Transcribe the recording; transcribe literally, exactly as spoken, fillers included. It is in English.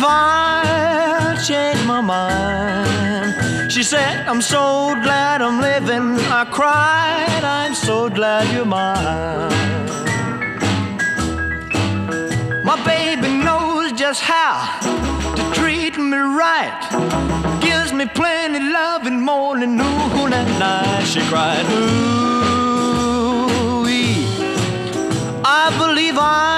I changed my mind. She said, I'm so glad I'm living. I cried, I'm so glad you're mine. My baby knows just how to treat me right. Gives me plenty love in morning, noon, and night. She cried, ooh, I believe I